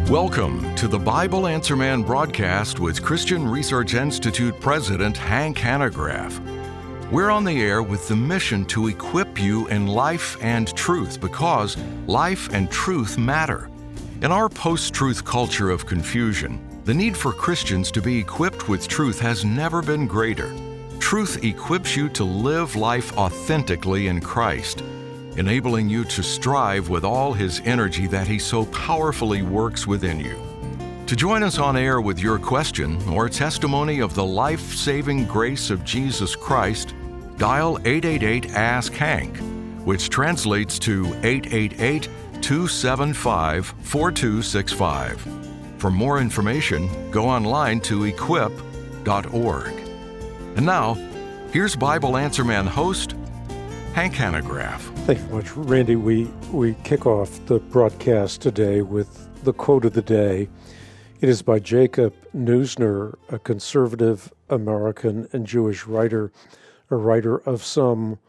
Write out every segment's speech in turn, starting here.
Welcome to the Bible Answer Man broadcast with Christian Research Institute President Hank Hanegraaff. We're on the air with the mission to equip you in life and truth because life and truth matter. In our post-truth culture of confusion, the need for Christians to be equipped with truth has never been greater. Truth equips you to live life authentically in Christ, enabling you to strive with all His energy that He so powerfully works within you. To join us on air with your question or testimony of the life-saving grace of Jesus Christ, dial 888-ASK-HANK, which translates to 888-275-4265. For more information, go online to equip.org. And now, here's Bible Answer Man host, Hank Hanegraaff. Thank you very much, Randy. We kick off the broadcast today with the quote of the day. It is by Jacob Neusner, a conservative American and Jewish writer, a writer of some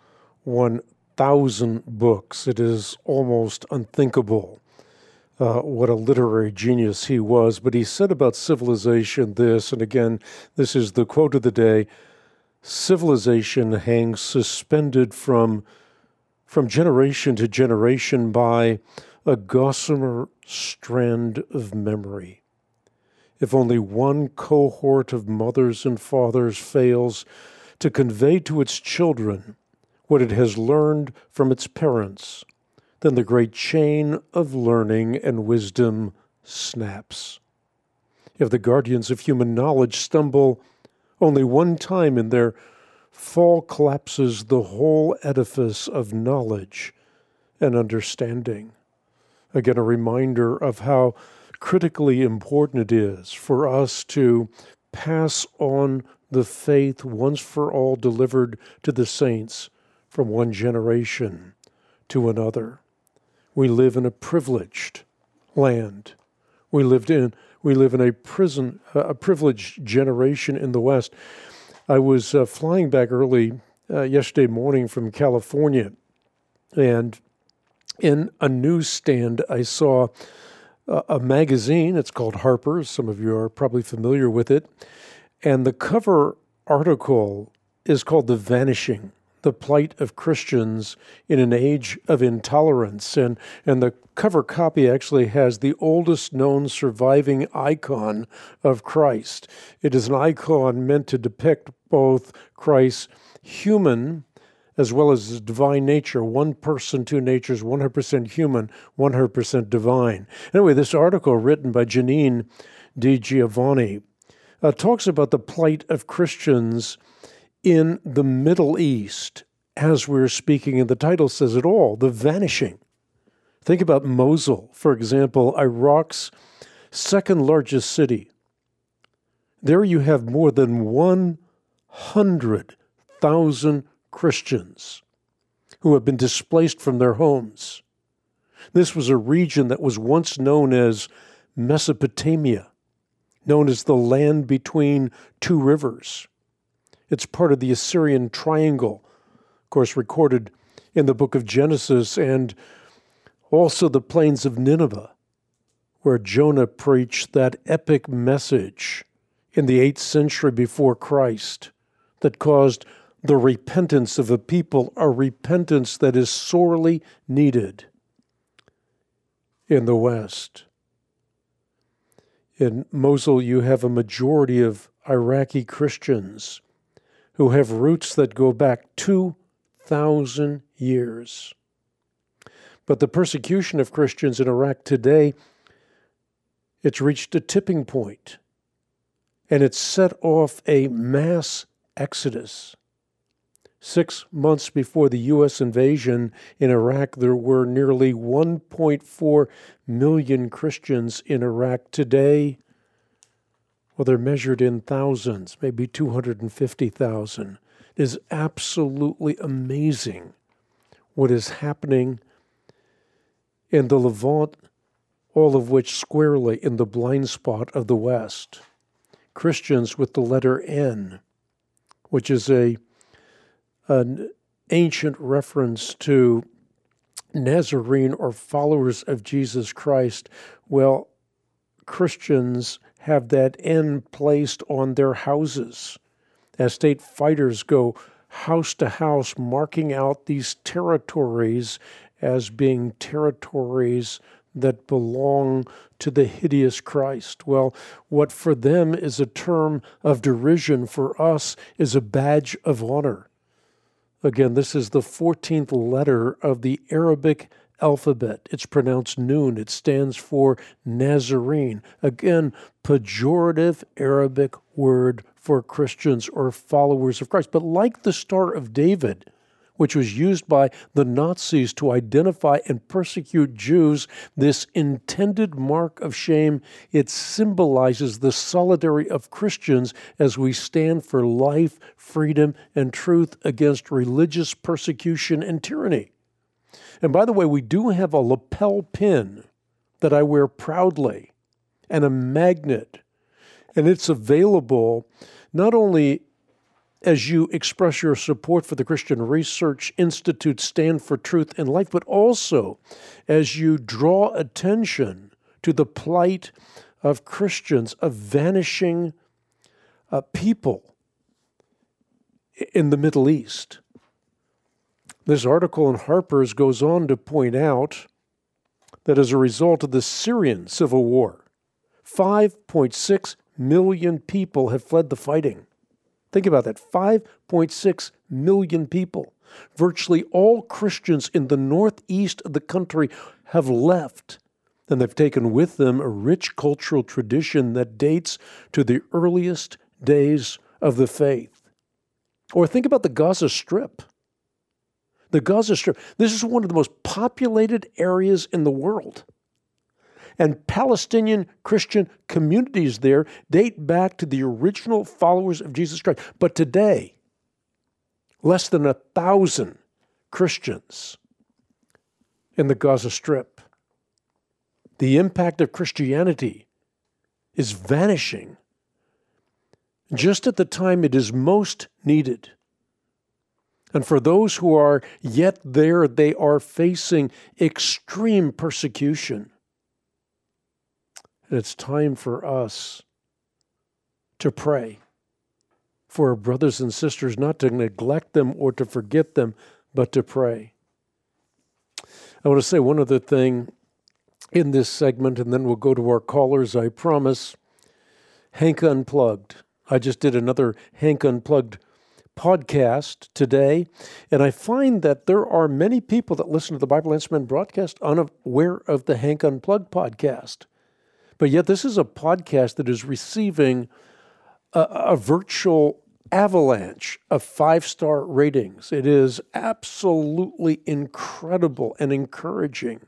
1,000 books. It is almost unthinkable what a literary genius he was. But he said about civilization this, and again, this is the quote of the day: civilization hangs suspended from generation to generation by a gossamer strand of memory. If only one cohort of mothers and fathers fails to convey to its children what it has learned from its parents, then the great chain of learning and wisdom snaps. If the guardians of human knowledge stumble only one time in their fall, collapses the whole edifice of knowledge and understanding. Again, a reminder of how critically important it is for us to pass on the faith once for all delivered to the saints from one generation to another. We live in a privileged land. We live in a privileged generation in the West. I was flying back early yesterday morning from California, and in a newsstand I saw a magazine. It's called Harper's. Some of you are probably familiar with it. And the cover article is called "The Vanishing: The Plight of Christians in an Age of Intolerance." And the cover copy actually has the oldest known surviving icon of Christ. It is an icon meant to depict both Christ's human as well as his divine nature. One person, two natures, 100% human, 100% divine. Anyway, this article written by Janine DiGiovanni talks about the plight of Christians in the Middle East as we're speaking, and the title says it all: the vanishing. Think about Mosul, for example, Iraq's second largest city. There you have more than 100,000 Christians who have been displaced from their homes. This was a region that was once known as Mesopotamia, known as the land between two rivers. It's part of the Assyrian Triangle, of course, recorded in the book of Genesis, and also the plains of Nineveh, where Jonah preached that epic message in the 8th century before Christ that caused the repentance of a people, a repentance that is sorely needed in the West. In Mosul, you have a majority of Iraqi Christians who have roots that go back 2,000 years. But the persecution of Christians in Iraq today, it's reached a tipping point, and it's set off a mass exodus. 6 months before the U.S. invasion in Iraq, there were nearly 1.4 million Christians in Iraq. Today, well, they're measured in thousands, maybe 250,000. It is absolutely amazing what is happening in the Levant, all of which squarely in the blind spot of the West. Christians with the letter N, which is an ancient reference to Nazarene or followers of Jesus Christ. Well, Christians have that N placed on their houses as state fighters go house to house, marking out these territories as being territories that belong to the hideous Christ. Well, what for them is a term of derision, for us is a badge of honor. Again, this is the 14th letter of the Arabic alphabet. It's pronounced Nun. It stands for Nazarene. Again, pejorative Arabic word for Christians or followers of Christ. But like the Star of David, which was used by the Nazis to identify and persecute Jews, this intended mark of shame, it symbolizes the solidarity of Christians as we stand for life, freedom, and truth against religious persecution and tyranny. And by the way, we do have a lapel pin that I wear proudly and a magnet. And it's available not only as you express your support for the Christian Research Institute Stand for Truth and Life, but also as you draw attention to the plight of Christians, of vanishing people in the Middle East. This article in Harper's goes on to point out that as a result of the Syrian civil war, 5.6 million people have fled the fighting. Think about that, 5.6 million people. Virtually all Christians in the northeast of the country have left, and they've taken with them a rich cultural tradition that dates to the earliest days of the faith. Or think about the Gaza Strip. The Gaza Strip, this is one of the most populated areas in the world. And Palestinian Christian communities there date back to the original followers of Jesus Christ. But today, less than 1,000 Christians in the Gaza Strip. The impact of Christianity is vanishing just at the time it is most needed. And for those who are yet there, they are facing extreme persecution. And it's time for us to pray for our brothers and sisters, not to neglect them or to forget them, but to pray. I want to say one other thing in this segment, and then we'll go to our callers, I promise. Hank Unplugged. I just did another Hank Unplugged podcast today, and I find that there are many people that listen to the Bible Answer Man broadcast unaware of the Hank Unplugged podcast. But yet this is a podcast that is receiving a virtual avalanche of 5-star ratings. It is absolutely incredible and encouraging.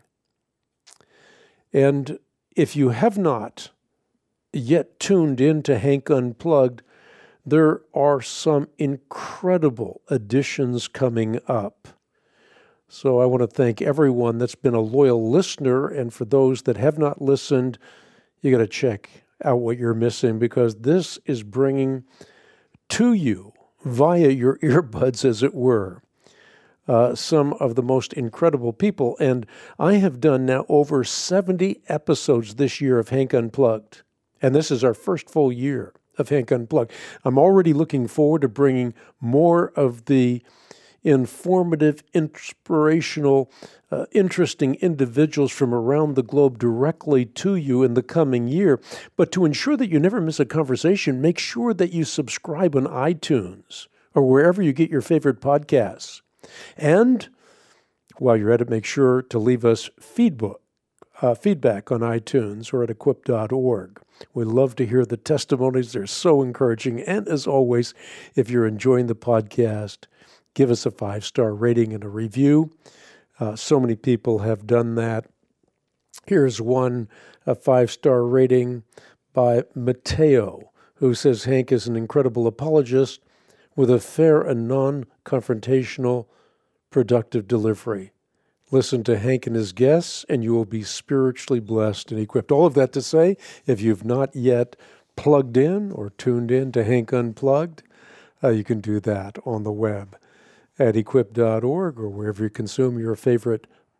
And if you have not yet tuned into Hank Unplugged, there are some incredible additions coming up. So I want to thank everyone that's been a loyal listener, and for those that have not listened, you got to check out what you're missing, because this is bringing to you, via your earbuds as it were, some of the most incredible people. And I have done now over 70 episodes this year of Hank Unplugged, and this is our first full year of Hank Unplugged. I'm already looking forward to bringing more of the informative, inspirational, interesting individuals from around the globe directly to you in the coming year. But to ensure that you never miss a conversation, make sure that you subscribe on iTunes or wherever you get your favorite podcasts. And while you're at it, make sure to leave us feedback on iTunes or at equip.org. We love to hear the testimonies. They're so encouraging. And as always, if you're enjoying the podcast, give us a 5-star rating and a review. So many people have done that. Here's one, a 5-star rating by Mateo, who says Hank is an incredible apologist with a fair and non-confrontational, productive delivery. Listen to Hank and his guests, and you will be spiritually blessed and equipped. All of that to say, if you've not yet plugged in or tuned in to Hank Unplugged, you can do that on the web at equip.org or wherever you consume your favorite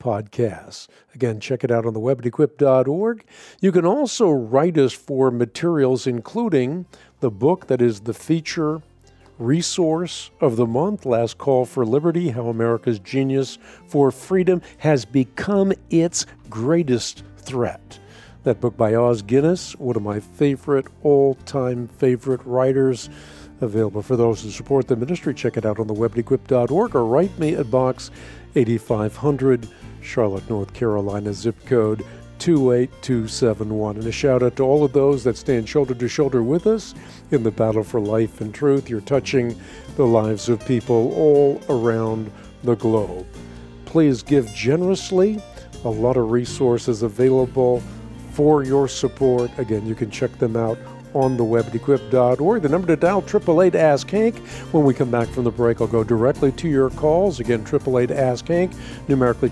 podcasts. Again, check it out on the web at equip.org. You can also write us for materials, including the book that is the feature resource of the month, Last Call for Liberty, How America's Genius for Freedom Has Become Its Greatest Threat. That book by Os Guinness, one of my favorite, all-time favorite writers, available for those who support the ministry. Check it out on the web at equip.org or write me at Box 8500, Charlotte, North Carolina, zip code 28271. And a shout out to all of those that stand shoulder to shoulder with us in the battle for life and truth. You're touching the lives of people all around the globe. Please give generously. A lot of resources available for your support. Again, you can check them out on the web at equip.org. The number to dial, 888-ASK-HANK. When we come back from the break, I'll go directly to your calls. Again, 888-ASK-HANK, numerically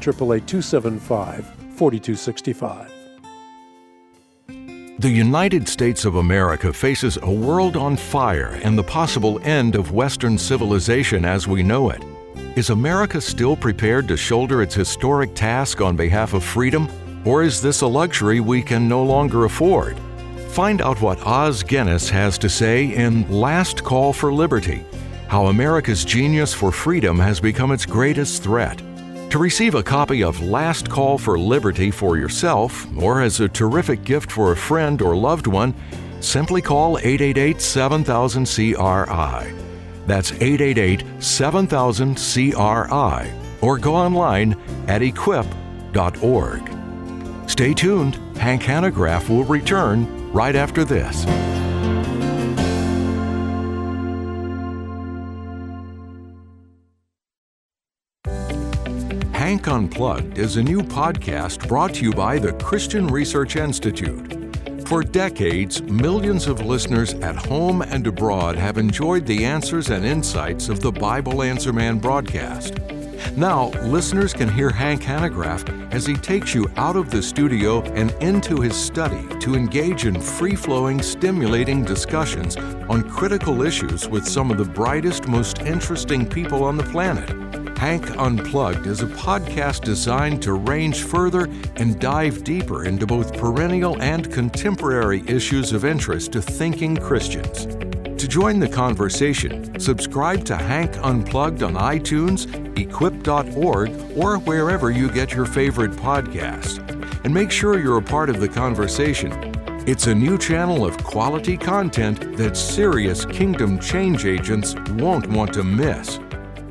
888-275-4265. The United States of America faces a world on fire and the possible end of Western civilization as we know it. Is America still prepared to shoulder its historic task on behalf of freedom, or is this a luxury we can no longer afford? Find out what Os Guinness has to say in Last Call for Liberty, How America's Genius for Freedom Has Become Its Greatest Threat. To receive a copy of Last Call for Liberty for yourself, or as a terrific gift for a friend or loved one, simply call 888-7000-CRI. That's 888-7000-CRI, or go online at equip.org. Stay tuned. Hank Hanegraaff will return right after this. Hank Unplugged is a new podcast brought to you by the Christian Research Institute. For decades, millions of listeners at home and abroad have enjoyed the answers and insights of the Bible Answer Man broadcast. Now, listeners can hear Hank Hanegraaff as he takes you out of the studio and into his study to engage in free-flowing, stimulating discussions on critical issues with some of the brightest, most interesting people on the planet. Hank Unplugged is a podcast designed to range further and dive deeper into both perennial and contemporary issues of interest to thinking Christians. To join the conversation, subscribe to Hank Unplugged on iTunes, equip.org, or wherever you get your favorite podcasts. And make sure you're a part of the conversation. It's a new channel of quality content that serious kingdom change agents won't want to miss.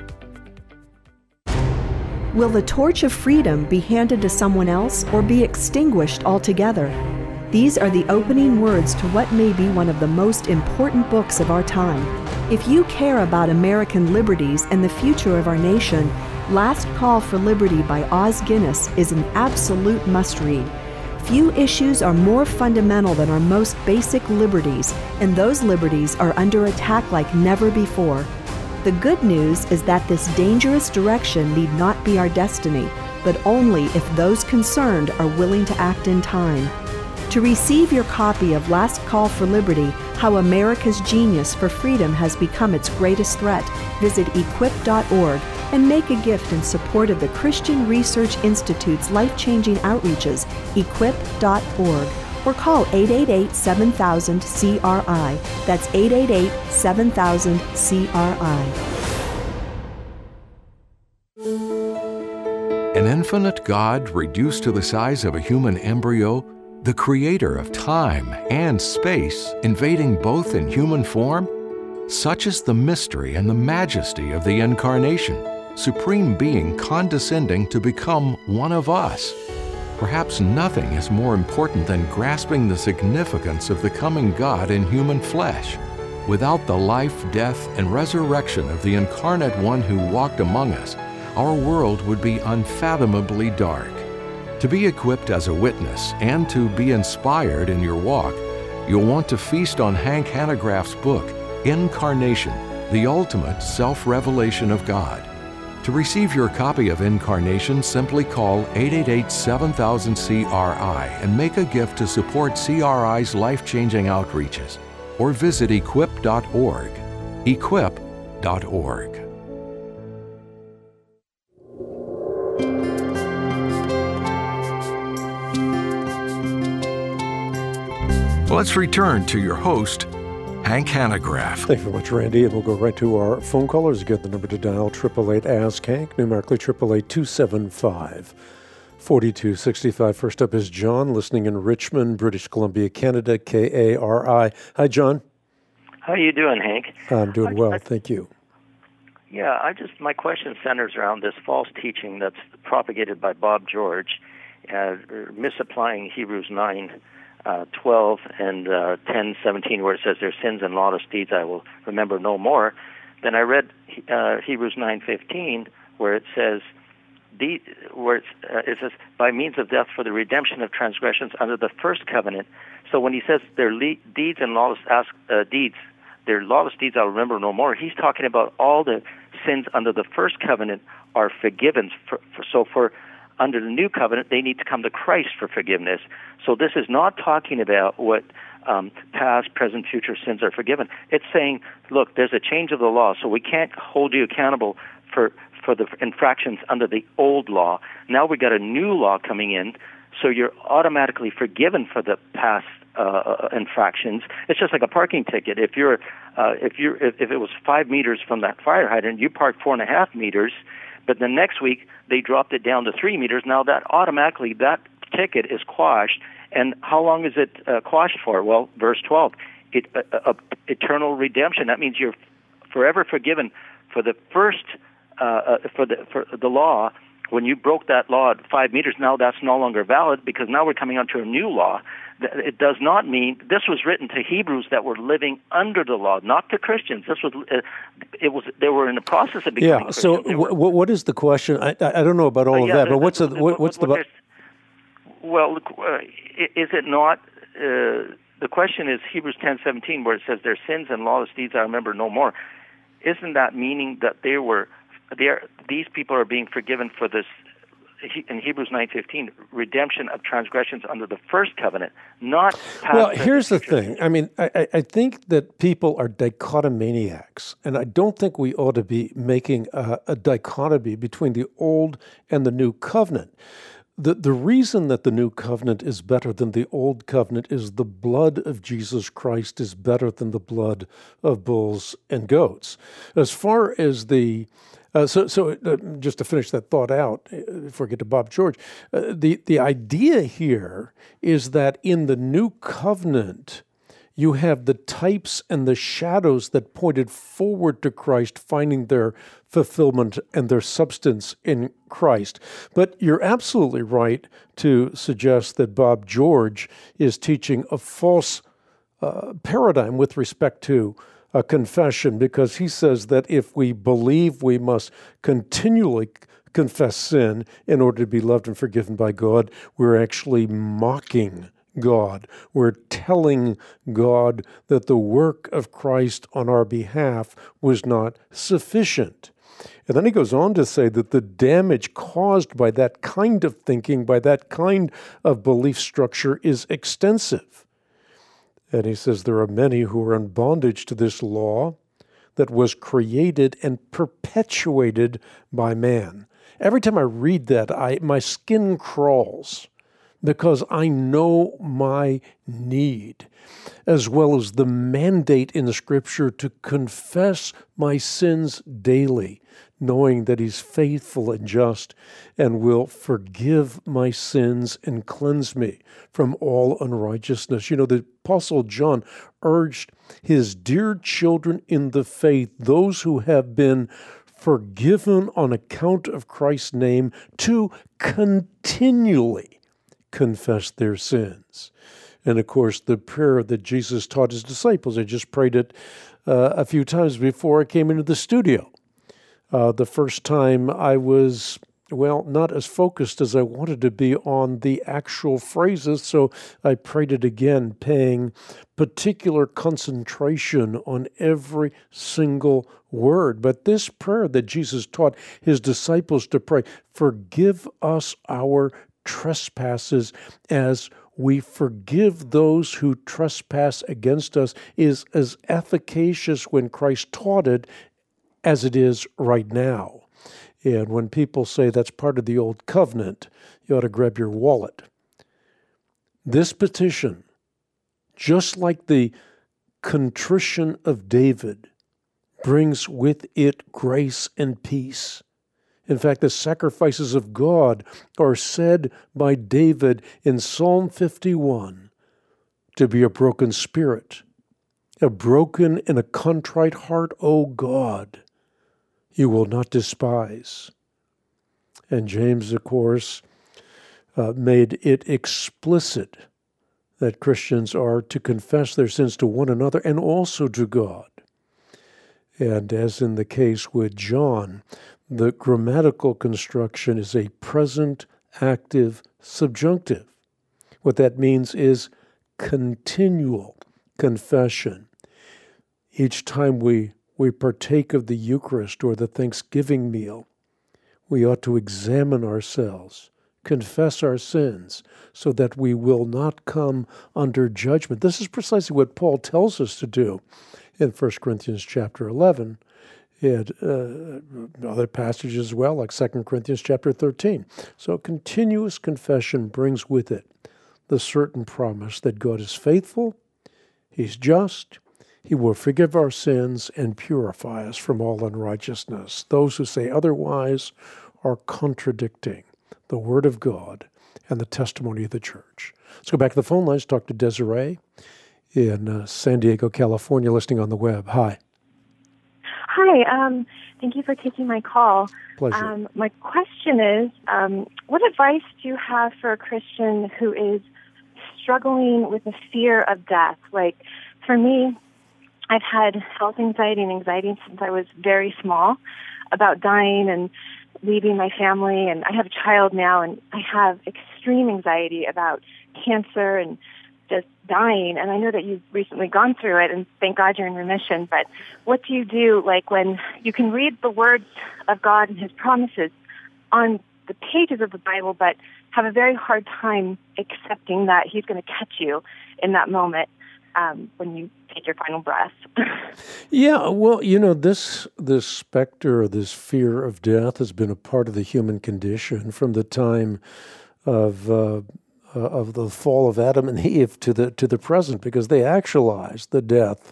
Will the torch of freedom be handed to someone else or be extinguished altogether? These are the opening words to what may be one of the most important books of our time. If you care about American liberties and the future of our nation, Last Call for Liberty by Os Guinness is an absolute must-read. Few issues are more fundamental than our most basic liberties, and those liberties are under attack like never before. The good news is that this dangerous direction need not be our destiny, but only if those concerned are willing to act in time. To receive your copy of Last Call for Liberty, How America's Genius for Freedom Has Become Its Greatest Threat, visit equip.org and make a gift in support of the Christian Research Institute's life-changing outreaches, equip.org, or call 888-7000-CRI. That's 888-7000-CRI. An infinite God reduced to the size of a human embryo, the creator of time and space invading both in human form? Such is the mystery and the majesty of the Incarnation, Supreme Being condescending to become one of us. Perhaps nothing is more important than grasping the significance of the coming God in human flesh. Without the life, death, and resurrection of the Incarnate One who walked among us, our world would be unfathomably dark. To be equipped as a witness and to be inspired in your walk, you'll want to feast on Hank Hanegraaff's book, Incarnation, the Ultimate Self-Revelation of God. To receive your copy of Incarnation, simply call 888-7000-CRI and make a gift to support CRI's life-changing outreaches, or visit equip.org. Equip.org. let's return to your host, Hank Hanegraaff. Thank you very much, Randy. And we'll go right to our phone callers. Again, the number to dial, 888-ASK-HANK, numerically 888-275-4265. First up is John, listening in Richmond, British Columbia, Canada, KARI. Hi, John. How are you doing, Hank? I'm doing well, thank you. Yeah, my question centers around this false teaching that's propagated by Bob George, misapplying Hebrews 9:12 and 10:17, where it says, "Their sins and lawless deeds I will remember no more." Then I read Hebrews 9:15, where it says, it says, "By means of death for the redemption of transgressions under the first covenant." So when he says their deeds and lawless deeds, their lawless deeds I'll remember no more, he's talking about all the sins under the first covenant are forgiven. So under the new covenant, they need to come to Christ for forgiveness. So this is not talking about what past, present, future sins are forgiven. It's saying, look, there's a change of the law, so we can't hold you accountable for the infractions under the old law. Now we got a new law coming in, so you're automatically forgiven for the past infractions. It's just like a parking ticket. If it was 5 meters from that fire hydrant, you parked 4.5 meters, but the next week they dropped it down to 3 meters. Now that automatically that ticket is quashed. And how long is it quashed for? Well, verse 12, eternal redemption. That means you're forever forgiven for the first for the law. When you broke that law at 5 meters, now that's no longer valid because now we're coming onto a new law. It does not mean this was written to Hebrews that were living under the law, not to Christians. This was they were in the process of becoming Christians. So what is the question? I don't know about all of that, but what's the well, is it not? The question is Hebrews 10:17, where it says, "Their sins and lawless deeds I remember no more." Isn't that meaning that these people are being forgiven for this? In Hebrews 9:15, redemption of transgressions under the first covenant, not past. Well, here's the thing. I mean, I think that people are dichotomaniacs, and I don't think we ought to be making a dichotomy between the old and the new covenant. The reason that the new covenant is better than the old covenant is the blood of Jesus Christ is better than the blood of bulls and goats. As far as the just to finish that thought out, before I get to Bob George, the idea here is that in the new covenant, you have the types and the shadows that pointed forward to Christ finding their fulfillment and their substance in Christ. But you're absolutely right to suggest that Bob George is teaching a false paradigm with respect to a confession, because he says that if we believe we must continually confess sin in order to be loved and forgiven by God, we're actually mocking God. We're telling God that the work of Christ on our behalf was not sufficient. And then he goes on to say that the damage caused by that kind of thinking, by that kind of belief structure, is extensive. And he says there are many who are in bondage to this law that was created and perpetuated by man. Every time I read that, my skin crawls because I know my need, as well as the mandate in the Scripture to confess my sins daily, knowing that He's faithful and just and will forgive my sins and cleanse me from all unrighteousness. You know, the Apostle John urged his dear children in the faith, those who have been forgiven on account of Christ's name, to continually confess their sins. And of course, the prayer that Jesus taught his disciples, I just prayed it a few times before I came into the studio. The first time I was, not as focused as I wanted to be on the actual phrases, so I prayed it again, paying particular concentration on every single word. But this prayer that Jesus taught his disciples to pray, forgive us our trespasses as we forgive those who trespass against us, is as efficacious when Christ taught it as it is right now. And when people say that's part of the old covenant, you ought to grab your wallet. This petition, just like the contrition of David brings with it grace and peace. In fact, the sacrifices of God are said by David in Psalm 51 to be a broken spirit, a broken and a contrite heart, O God, you will not despise. And James, of course, made it explicit that Christians are to confess their sins to one another and also to God. And as in the case with John, the grammatical construction is a present, active, subjunctive. What that means is continual confession. Each time we partake of the Eucharist or the Thanksgiving meal, we ought to examine ourselves, confess our sins, so that we will not come under judgment. This is precisely what Paul tells us to do in 1 Corinthians chapter 11, and other passages as well, like 2 Corinthians chapter 13. So continuous confession brings with it the certain promise that God is faithful, He's just, He will forgive our sins and purify us from all unrighteousness. Those who say otherwise are contradicting the Word of God and the testimony of the Church. Let's go back to the phone lines, talk to Desiree in San Diego, California, listening on the web. Hi. Hi. Thank you for taking my call. Pleasure. My question is, what advice do you have for a Christian who is struggling with the fear of death? Like, for me, I've had health anxiety and anxiety since I was very small about dying and leaving my family, and I have a child now, and I have extreme anxiety about cancer and just dying, and I know that you've recently gone through it, and thank God you're in remission, but what do you do, like, when you can read the words of God and His promises on the pages of the Bible, but have a very hard time accepting that He's going to catch you in that moment when you take your final breath? Yeah, well, this specter, this fear of death has been a part of the human condition from the time of the fall of Adam and Eve to the present, because they actualized the death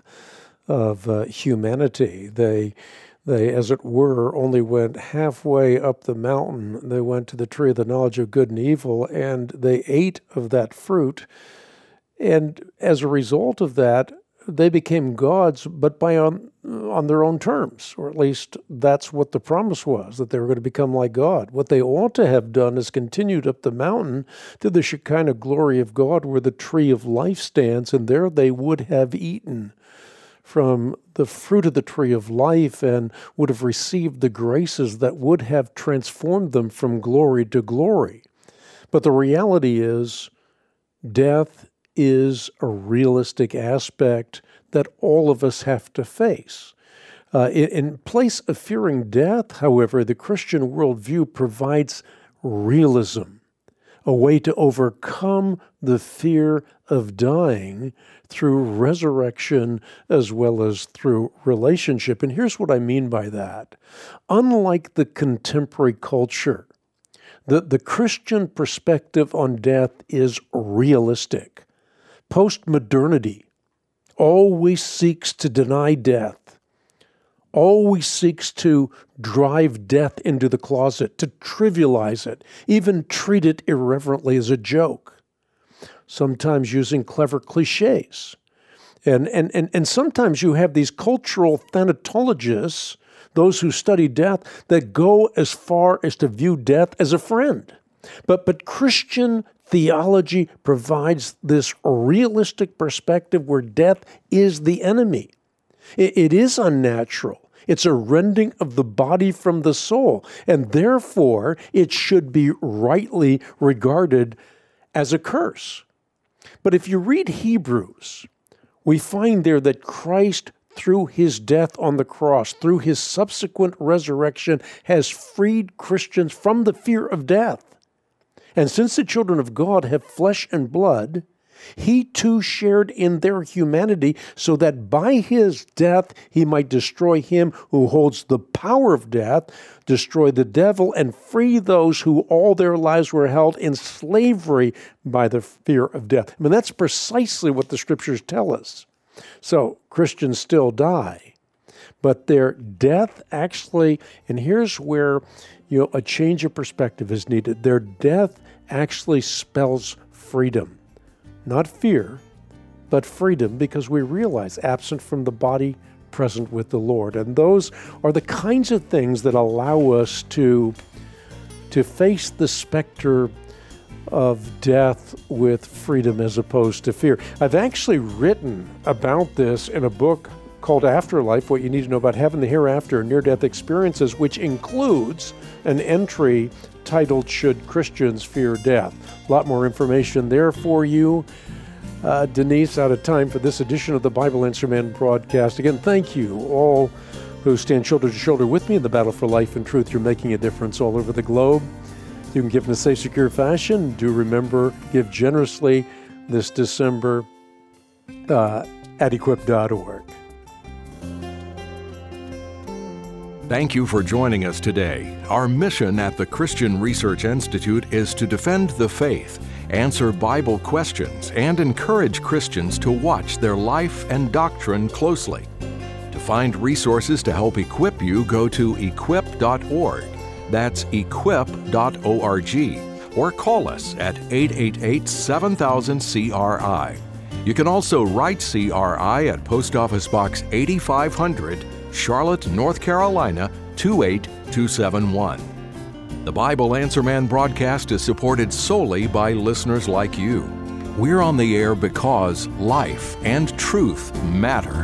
of humanity. They, as it were, only went halfway up the mountain. They went to the tree of the knowledge of good and evil, and they ate of that fruit. And as a result of that, they became gods, but on their own terms, or at least that's what the promise was, that they were going to become like God. What they ought to have done is continued up the mountain to the Shekinah glory of God, where the tree of life stands, and there they would have eaten from the fruit of the tree of life and would have received the graces that would have transformed them from glory to glory. But the reality is, death is a realistic aspect that all of us have to face. In place of fearing death, however, the Christian worldview provides realism, a way to overcome the fear of dying through resurrection as well as through relationship. And here's what I mean by that. Unlike the contemporary culture, the Christian perspective on death is realistic. Postmodernity always seeks to deny death, always seeks to drive death into the closet, to trivialize it, even treat it irreverently as a joke, sometimes using clever cliches. And sometimes you have these cultural thanatologists, those who study death, that go as far as to view death as a friend. But Christian theology provides this realistic perspective where death is the enemy. It is unnatural. It's a rending of the body from the soul, and therefore it should be rightly regarded as a curse. But if you read Hebrews, we find there that Christ, through His death on the cross, through His subsequent resurrection, has freed Christians from the fear of death. And since the children of God have flesh and blood, He too shared in their humanity so that by his death he might destroy him who holds the power of death, destroy the devil, and free those who all their lives were held in slavery by the fear of death. I mean, that's precisely what the Scriptures tell us. So Christians still die, but their death actually, and here's where a change of perspective is needed. Their death actually spells freedom. Not fear, but freedom, because we realize absent from the body, present with the Lord. And those are the kinds of things that allow us to face the specter of death with freedom as opposed to fear. I've actually written about this in a book called Afterlife, What You Need to Know About Heaven, the Hereafter, and Near-Death Experiences, which includes an entry titled, Should Christians Fear Death? A lot more information there for you. Denise, out of time for this edition of the Bible Answer Man broadcast. Again, thank you all who stand shoulder to shoulder with me in the battle for life and truth. You're making a difference all over the globe. You can give in a safe, secure fashion. Do remember, give generously this December at equip.org. Thank you for joining us today. Our mission at the Christian Research Institute is to defend the faith, answer Bible questions, and encourage Christians to watch their life and doctrine closely. To find resources to help equip you, go to equip.org. That's equip.org. Or call us at 888-7000-CRI. You can also write CRI at Post Office Box 8500, Charlotte, North Carolina, 28271. The Bible Answer Man broadcast is supported solely by listeners like you. We're on the air because life and truth matter.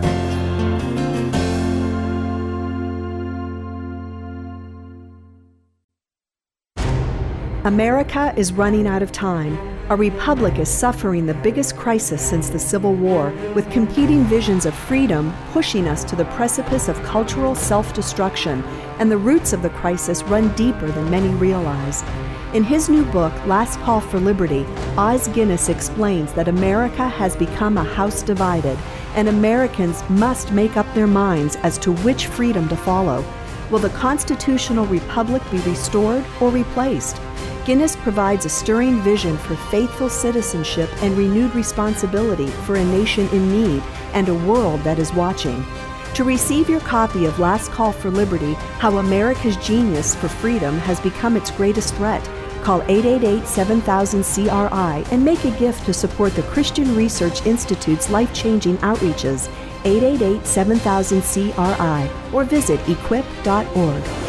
America is running out of time. Our republic is suffering the biggest crisis since the Civil War, with competing visions of freedom pushing us to the precipice of cultural self-destruction, and the roots of the crisis run deeper than many realize. In his new book, Last Call for Liberty, Os Guinness explains that America has become a house divided, and Americans must make up their minds as to which freedom to follow. Will the constitutional republic be restored or replaced? Guinness provides a stirring vision for faithful citizenship and renewed responsibility for a nation in need and a world that is watching. To receive your copy of Last Call for Liberty, How America's Genius for Freedom Has Become Its Greatest Threat, call 888-7000-CRI and make a gift to support the Christian Research Institute's life-changing outreaches, 888-7000-CRI, or visit equip.org.